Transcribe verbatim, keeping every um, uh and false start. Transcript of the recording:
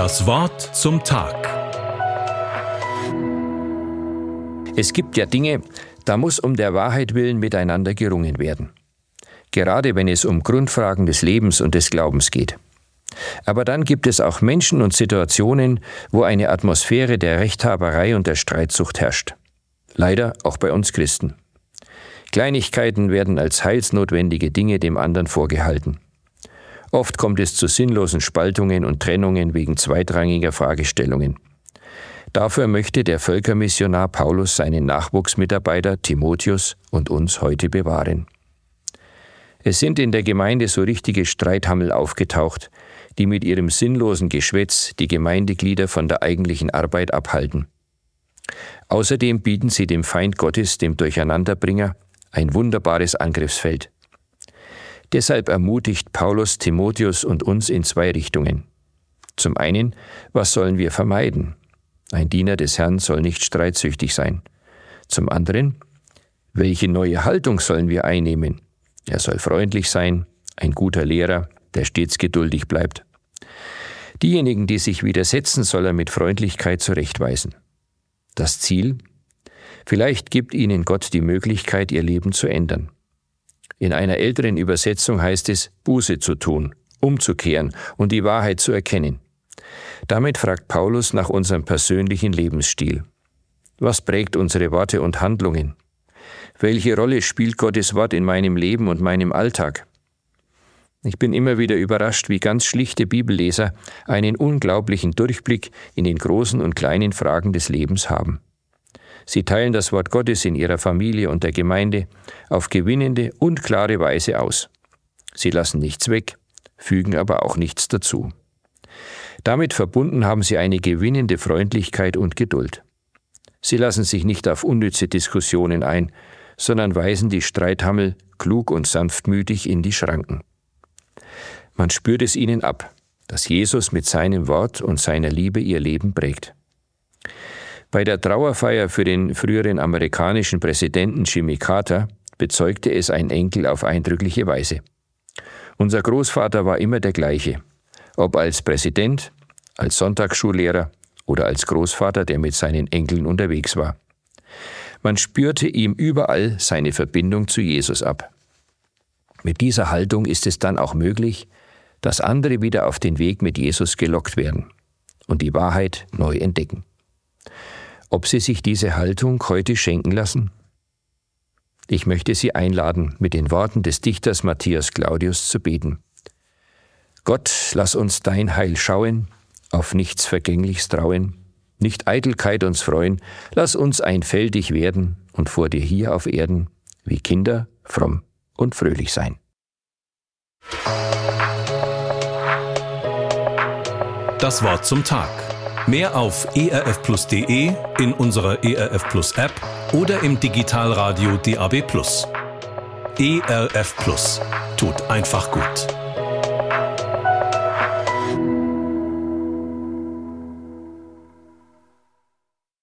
Das Wort zum Tag. Es gibt ja Dinge, da muss um der Wahrheit willen miteinander gerungen werden. Gerade wenn es um Grundfragen des Lebens und des Glaubens geht. Aber dann gibt es auch Menschen und Situationen, wo eine Atmosphäre der Rechthaberei und der Streitsucht herrscht. Leider auch bei uns Christen. Kleinigkeiten werden als heilsnotwendige Dinge dem anderen vorgehalten. Oft kommt es zu sinnlosen Spaltungen und Trennungen wegen zweitrangiger Fragestellungen. Dafür möchte der Völkermissionar Paulus seinen Nachwuchsmitarbeiter Timotheus und uns heute bewahren. Es sind in der Gemeinde so richtige Streithammel aufgetaucht, die mit ihrem sinnlosen Geschwätz die Gemeindeglieder von der eigentlichen Arbeit abhalten. Außerdem bieten sie dem Feind Gottes, dem Durcheinanderbringer, ein wunderbares Angriffsfeld. Deshalb ermutigt Paulus Timotheus und uns in zwei Richtungen. Zum einen, was sollen wir vermeiden? Ein Diener des Herrn soll nicht streitsüchtig sein. Zum anderen, welche neue Haltung sollen wir einnehmen? Er soll freundlich sein, ein guter Lehrer, der stets geduldig bleibt. Diejenigen, die sich widersetzen, soll er mit Freundlichkeit zurechtweisen. Das Ziel? Vielleicht gibt ihnen Gott die Möglichkeit, ihr Leben zu ändern. In einer älteren Übersetzung heißt es, Buße zu tun, umzukehren und die Wahrheit zu erkennen. Damit fragt Paulus nach unserem persönlichen Lebensstil. Was prägt unsere Worte und Handlungen? Welche Rolle spielt Gottes Wort in meinem Leben und meinem Alltag? Ich bin immer wieder überrascht, wie ganz schlichte Bibelleser einen unglaublichen Durchblick in den großen und kleinen Fragen des Lebens haben. Sie teilen das Wort Gottes in ihrer Familie und der Gemeinde auf gewinnende und klare Weise aus. Sie lassen nichts weg, fügen aber auch nichts dazu. Damit verbunden haben sie eine gewinnende Freundlichkeit und Geduld. Sie lassen sich nicht auf unnütze Diskussionen ein, sondern weisen die Streithammel klug und sanftmütig in die Schranken. Man spürt es ihnen ab, dass Jesus mit seinem Wort und seiner Liebe ihr Leben prägt. Bei der Trauerfeier für den früheren amerikanischen Präsidenten Jimmy Carter bezeugte es ein Enkel auf eindrückliche Weise. Unser Großvater war immer der gleiche, ob als Präsident, als Sonntagsschullehrer oder als Großvater, der mit seinen Enkeln unterwegs war. Man spürte ihm überall seine Verbindung zu Jesus ab. Mit dieser Haltung ist es dann auch möglich, dass andere wieder auf den Weg mit Jesus gelockt werden und die Wahrheit neu entdecken. Ob Sie sich diese Haltung heute schenken lassen? Ich möchte Sie einladen, mit den Worten des Dichters Matthias Claudius zu beten. Gott, lass uns dein Heil schauen, auf nichts Vergängliches trauen, nicht Eitelkeit uns freuen, lass uns einfältig werden und vor dir hier auf Erden wie Kinder fromm und fröhlich sein. Das Wort zum Tag. Mehr auf e r f plus punkt d e, in unserer E R F Plus App oder im Digitalradio D A B Plus. E R F Plus tut einfach gut.